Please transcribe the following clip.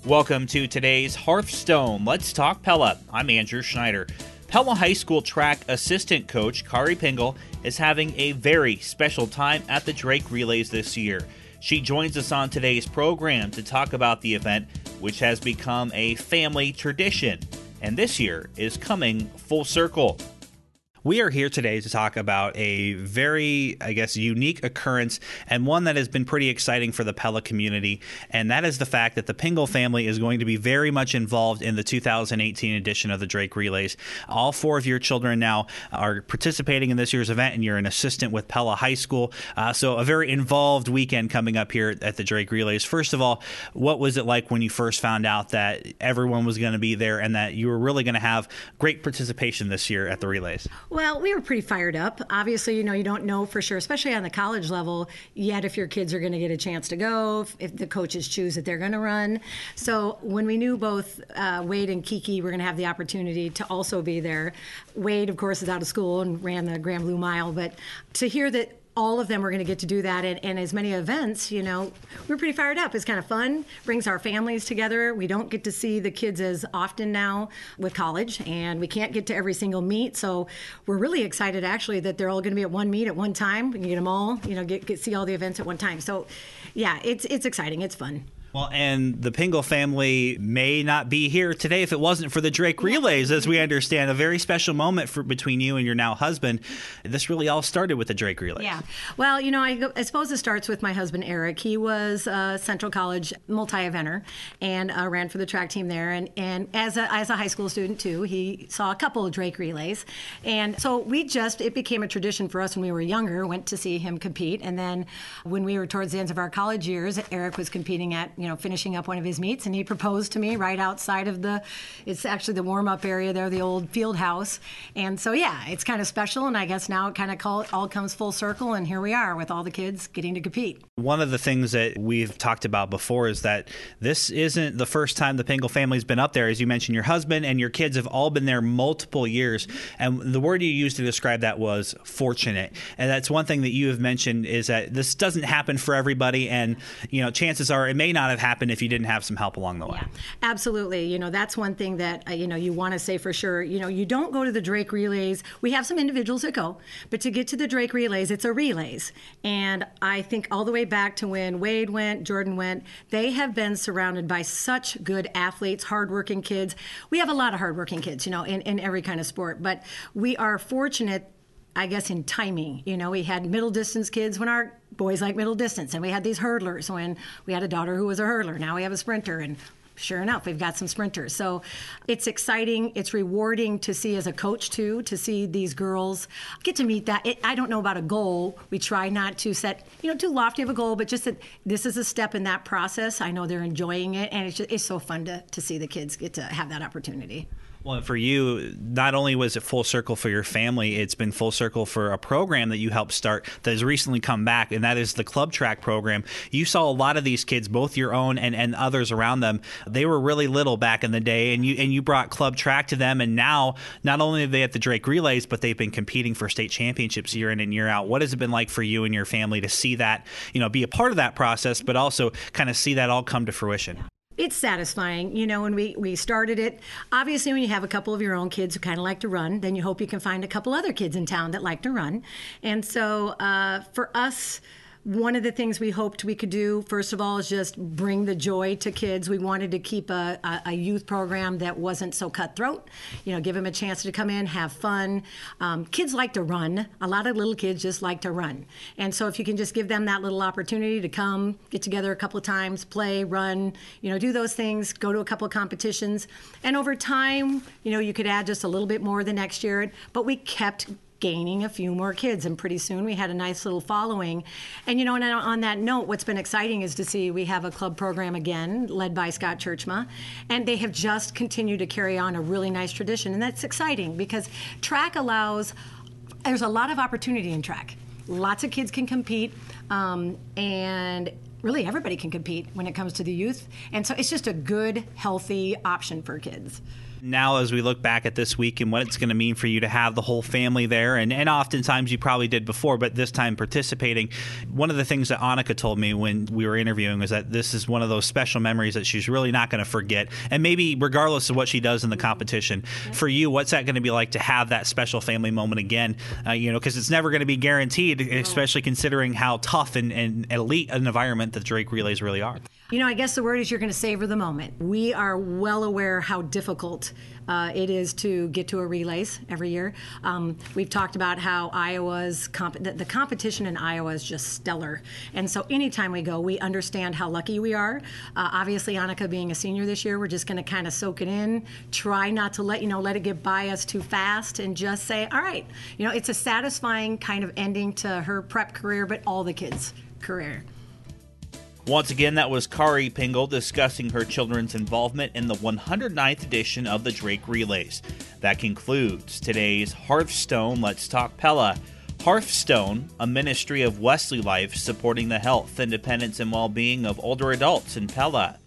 Welcome to today's Hearthstone. Let's talk Pella. I'm Andrew Schneider. Pella High School track assistant coach Kari Pingle is having a very special time at the Drake Relays this year. She joins us on today's program to talk about the event, which has become a family tradition, and this year is coming full circle. We are here today to talk about a very, unique occurrence and one that has been pretty exciting for the Pella community, and that is the fact that the Pingle family is going to be very much involved in the 2018 edition of the Drake Relays. All four of your children now are participating in this year's event, and you're an assistant with Pella High School, so a very involved weekend coming up here at the Drake Relays. First of all, what was it like when you first found out that everyone was going to be there and that you were really going to have great participation this year at the Relays? Well, we were pretty fired up. Obviously, you don't know for sure, especially on the college level, yet if your kids are going to get a chance to go, if the coaches choose that they're going to run. So when we knew both Wade and Kiki were going to have the opportunity to also be there, Wade, of course, is out of school and ran the Grand Blue Mile, but to hear that all of them were going to get to do that, and as many events, we were pretty fired up. It's kind of fun, brings our families together. We don't get to see the kids as often now with college, and we can't get to every single meet, so we're really excited actually that they're all going to be at one meet at one time. We can get them all, get see all the events at one time. So yeah, it's exciting. It's fun. Well, and the Pingle family may not be here today if it wasn't for the Drake Relays, as we understand. A very special moment between you and your now husband. This really all started with the Drake Relays. Yeah. Well, I suppose it starts with my husband, Eric. He was a Central College multi-eventer and ran for the track team there. And as a high school student, too, he saw a couple of Drake Relays. And so it became a tradition for us when we were younger, went to see him compete. And then when we were towards the ends of our college years, Eric was competing at finishing up one of his meets, and he proposed to me right outside of it's actually the warm-up area there, the old field house. And so, yeah, it's kind of special, and I guess now it kind of all comes full circle, and here we are with all the kids getting to compete. One of the things that we've talked about before is that this isn't the first time the Pingle family's been up there. As you mentioned, your husband and your kids have all been there multiple years, and the word you used to describe that was fortunate. And that's one thing that you have mentioned, is that this doesn't happen for everybody, and chances are it may not have happened if you didn't have some help along the way. Yeah, absolutely. That's one thing that you want to say for sure. You don't go to the Drake Relays. We have some individuals that go, but to get to the Drake Relays, it's a relays. And I think all the way back to when Wade went, Jordan went, they have been surrounded by such good athletes, hardworking kids. We have a lot of hardworking kids, in every kind of sport, but we are fortunate, I guess, in timing. We had middle distance kids when our boys like middle distance, and we had these hurdlers when we had a daughter who was a hurdler. Now we have a sprinter, and sure enough, we've got some sprinters. So it's exciting. It's rewarding to see as a coach, too, to see these girls get to meet that. I don't know about a goal. We try not to set, too lofty of a goal, but just that this is a step in that process. I know they're enjoying it, and it's so fun to see the kids get to have that opportunity. Well, for you, not only was it full circle for your family, it's been full circle for a program that you helped start that has recently come back, and that is the Club Track program. You saw a lot of these kids, both your own and others around them. They were really little back in the day, and you brought Club Track to them, and now not only are they at the Drake Relays, but they've been competing for state championships year in and year out. What has it been like for you and your family to see that, be a part of that process, but also kind of see that all come to fruition? It's satisfying. When we started it, obviously when you have a couple of your own kids who kind of like to run, then you hope you can find a couple other kids in town that like to run. And so for us, one of the things we hoped we could do, first of all, is just bring the joy to kids. We wanted to keep a youth program that wasn't so cutthroat, give them a chance to come in, have fun. Kids like to run. A lot of little kids just like to run. And so if you can just give them that little opportunity to come, get together a couple of times, play, run, do those things, go to a couple of competitions. And over time, you could add just a little bit more the next year. But we kept gaining a few more kids, and pretty soon we had a nice little following. And and on that note, what's been exciting is to see we have a club program again led by Scott Churchma, and they have just continued to carry on a really nice tradition. And that's exciting because track there's a lot of opportunity in track. Lots of kids can compete, and really everybody can compete when it comes to the youth. And so it's just a good, healthy option for kids. Now, as we look back at this week and what it's going to mean for you to have the whole family there, and oftentimes you probably did before, but this time participating, one of the things that Annika told me when we were interviewing was that this is one of those special memories that she's really not going to forget. And maybe regardless of what she does in the competition, for you, what's that going to be like to have that special family moment again? Because it's never going to be guaranteed, especially considering how tough and elite an environment the Drake Relays really are. I guess the word is you're going to savor the moment. We are well aware how difficult it is to get to a relays every year. We've talked about how the competition in Iowa is just stellar. And so anytime we go, we understand how lucky we are. Obviously, Annika being a senior this year, we're just going to kind of soak it in, try not to let it get by us too fast, and just say, all right, it's a satisfying kind of ending to her prep career, but all the kids' career. Once again, that was Kari Pingle discussing her children's involvement in the 109th edition of the Drake Relays. That concludes today's Hearthstone Let's Talk Pella. Hearthstone, a ministry of Wesley Life supporting the health, independence, and well-being of older adults in Pella.